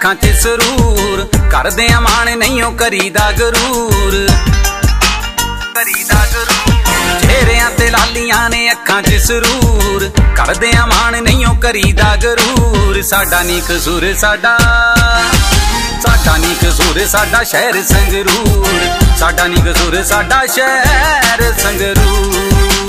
अखां च सरूर, करदे मान नहीं करीदा गरूर, करीदा गरूर। चेहरियां ते लालियां ने अखां च सरूर, करदे मान नहीं करीदा गरूर। साडा नी कसूर साडा, साडा नी कसूर साडा शहर संगरूर, साडा नी कसूर साडा शहर संगरूर।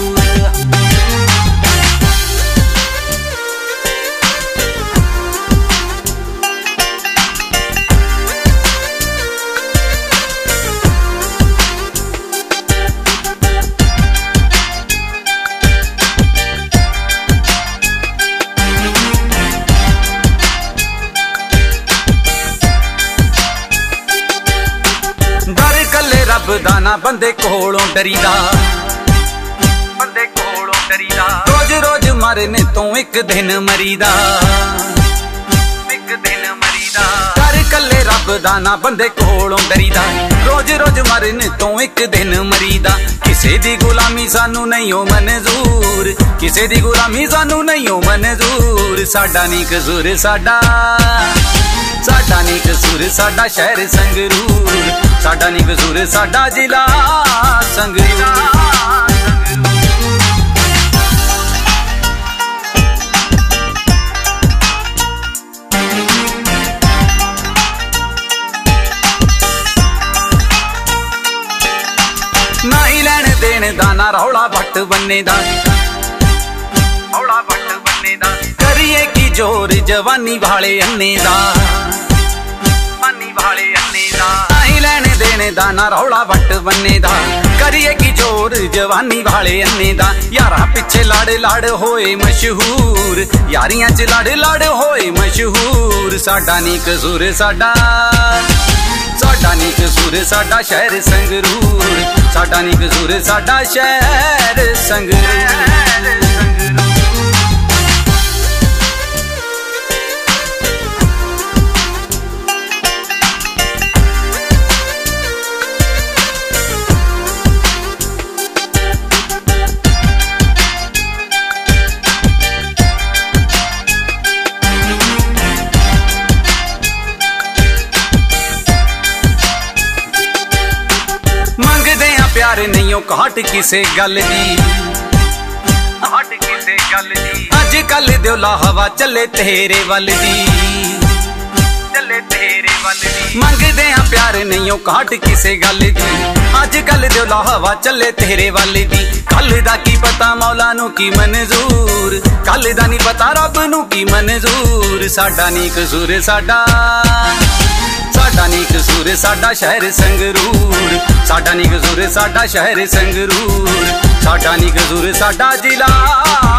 रब दा ना बंदे कोलों डरीदा, बंदे कोलों डरीदा। रोज रोज मरने तो एक दिन मरीदा, एक दिन मरीदा। कर कले रब दा ना बंदे कोलों डरीदा, रोज रोज मरने तो एक दिन मरीदा। किसे दी गुलामी सानू नहीं हो मंजूर, किसे दी गुलामी सानू नहीं हो मंजूर। साडा नी कसूर साडा, साडा नी कसूर साडा शहर संगरूर, साडा नी कसूर साडा जिला संगरूर। ना ही लैन देन दा ना रौला भट्ट बन्ने दा, रौला भट्ट बन्ने दा। करिए की जोर जवानी वाले अन्ने दा, वाले अन्ने दा। नहीं लेने देने दा ना रौला भट्ट बन्ने दा, करिए की जोर जवानी वाले अन्ने दा। यारा पिछे लाड़ लाड़ होए मशहूर, यारियां च लाड़ लाड़ होए मशहूर। साडा नी कसूर साडा, साडा नी कसूर साडा शहर संगरूर, साडा नी कसूर साडा शहर संगरूर। प्यार नहीं हो घाट किसे गल दी, घाट किसे गल दी। अज कल दियोला हवा चले तेरे वल दी, चले तेरे वल दी। मंगदे हैं प्यार नहीं हो घाट किसे गल दी, अज कल दियोला हवा चले तेरे वल दी। कल दा की पता मौला नू की मंजूर, कल दा नहीं पता रब नू की मंजूर। साडा नी कसूर साडा, साडा नी कसूर साडा शहर संगरूर, साडा नी कसूर साडा शहर संगरूर, साडा नी कसूर साडा जिला